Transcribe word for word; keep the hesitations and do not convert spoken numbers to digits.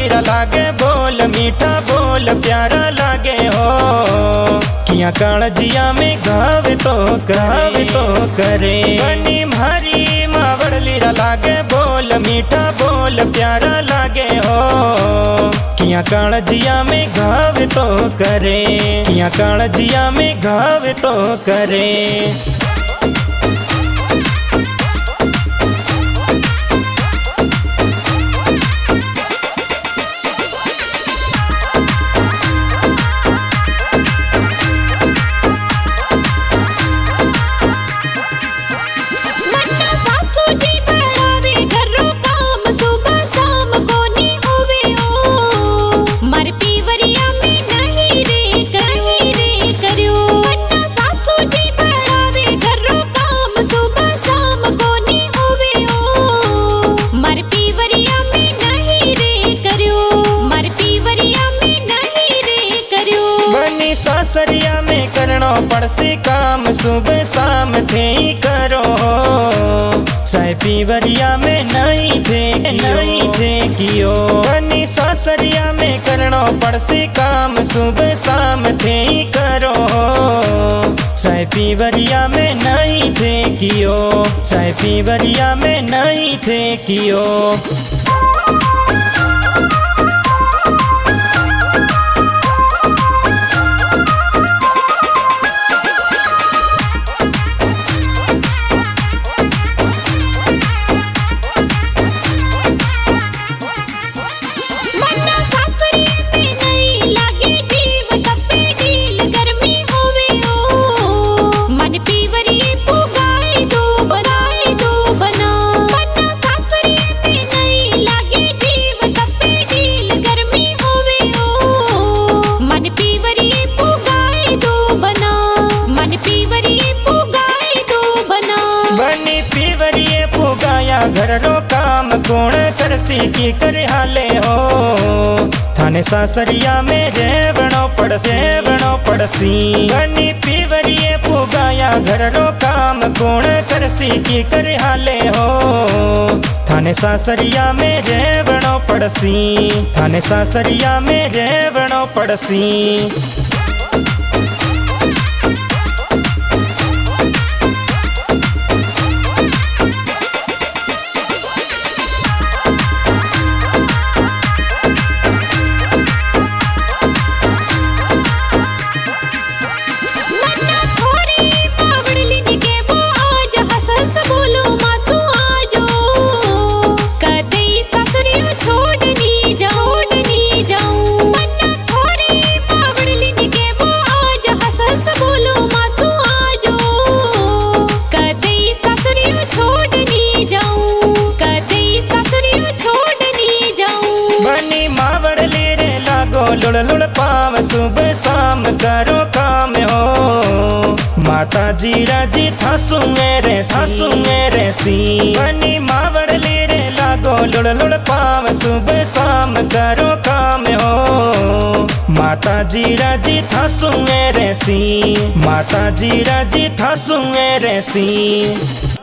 Lira लागे बोल मीठा बोल प्यारा लागे हो। किया कालजिया में गावे तो गावे तो करे बनी मारी मावड़ लीरा लागे बोल मीठा बोल प्यारा लागे हो। किया कालजिया में गावे तो करे किया कालजिया में गावे तो करे। सासरिया में करनो पड़सी काम सुबह शाम थे ही करो। चाय पीवरिया में नहीं थे नहीं थे कियो बनी सासरिया में करनो पड़सी काम सुबह शाम थे ही करो। चाय पीवरिया में नहीं थे कियो चाय पीवरिया में नहीं थे कियो। घर रो काम कौन करसी की करे हाले हो। थाने सासरिया में रेवणो पड़से रेवणो पड़सी बनी पीवरिए पुगाया घर रो काम कौन करसी की करे हाले हो। थाने सासरिया में रेवणो पड़सी थाने सासरिया में रेवणो पड़सी। लुड़ लुड़ पाव सुबह शाम करो काम हो। माता जी राजी थासु मेरे सासु मेरे सी बनी मावड़ लीरे लागो लुड़ लुड़ पाव सुबह शाम करो काम हो। माता जी राजी थासु मेरे सी माता जी राजी थासु मेरे सी।